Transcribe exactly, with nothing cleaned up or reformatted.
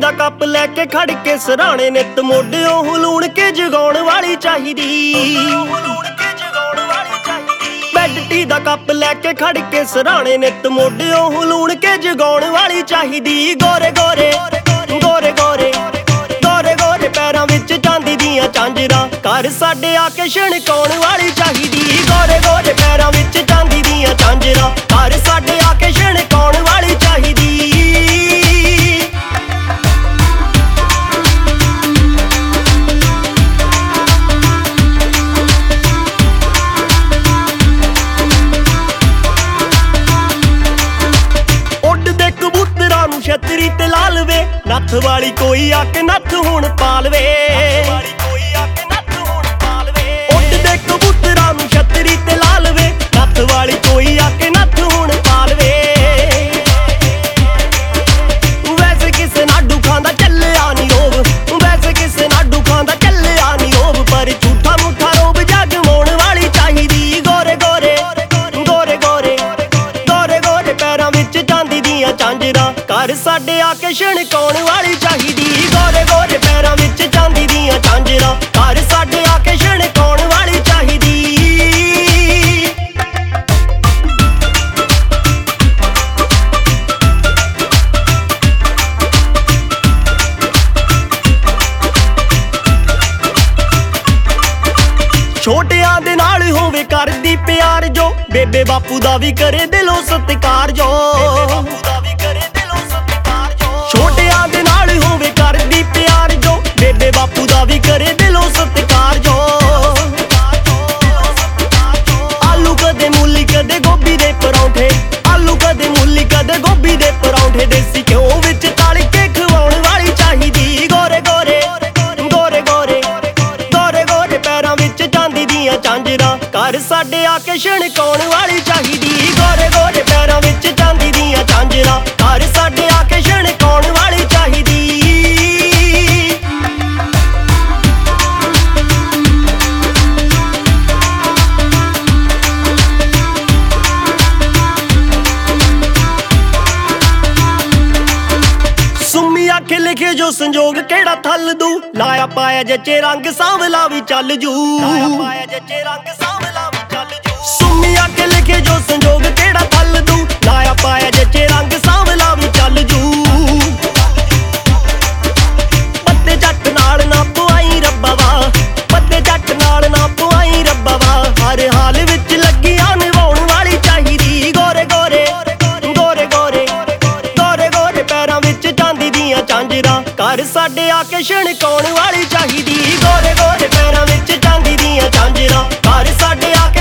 दा कप लैके खड़ के सराणे नित मोढियों हलूण के जगाउण वाली चाहीदी। बैड टी दा कप लैके खड़ के सराणे नित मोढियों हलूण के जगाउण वाली चाहीदी। गोरे गोरे गोरे गोरे गोरे गोरे पैरां विच चांदी दियां झांजरां घर साडे आके छणकाउण वाली चाहीदी। गोरे गोरे पैरां विच चांदी दियां झांजरां घर साडे आके छणकाउण वाली चाहीदी। छतरी ते ला लवे नत्थ वाली कोई आके नत्थ हुण पा लवे। उड्ड दे कबूतरां नूं छतरी ते ला लवे नत्थ वाली कोई आके नत्थ हुण पा लवे। वैसे किसे नाडू खांदा चलिया नी रोब, वैसे किसे नाडू खांदा चलिया नी रोब, पर झूठा मुठा रोब जगवाउण वाली चाहीदी। गोरे गोरे गोरे गोरे गोरे गोरे पैरां विच चांदी दियां झांजरां घर साडे आके छणकाउण वाली चाहीदी। गोरे गोरे पैरां विच चांदी दियां झांजरां घर साडे आके छणकाउण वाली चाहीदी। छोटियां दे नाल होवे करदी प्यार जो, बेबे बापू दा भी करे दिलों सत्कार जो। छोटियां दे नाल होवे करदी प्यार जो, बेबे बापू दा भी करे दिलों सत्कार जो। आलू कदे मूली कदे गोभी दे परौंठे, आलू कदे मूली कदे गोभी दे परौंठे, देसी घ्यो विच तल के खवाउण वाली चाहीदी। गोरे गोरे गोरे गोरे गोरे गोरे पैरां विच चांदी दियां झांजरां घर साडे आके छणकाउण वाली चाहीदी। गोरे गोरे पैरां विच चांदी दियां झांजरां घर साडे आके छणकाउण वाली चाहीदी। सुम्मी आखे लिखे जो संजोग केड़ा थल दू, लाया पाया जचे रंग सांवला भी चल जू। सुम्मी आखे लिखे जो संजोग केड़ा थल दू, लाया पाया जचे रंग सांवला भी चल जू। पत्ते जट नाल ना पुआई रब्बा वा, पत्ते जट नाल ना पुआई रब्बा वा, हर हाल विच लगियां निभाउण वाली चाहीदी। गोरे गोरे गोरे गोरे गोरे गोरे पैरां विच चांदी दियां झांजरां घर साडे आके छणकाउण वाली चाहीदी। गोरे गोरे पैरां विच चांदी दियां झांजरां घर साडे आके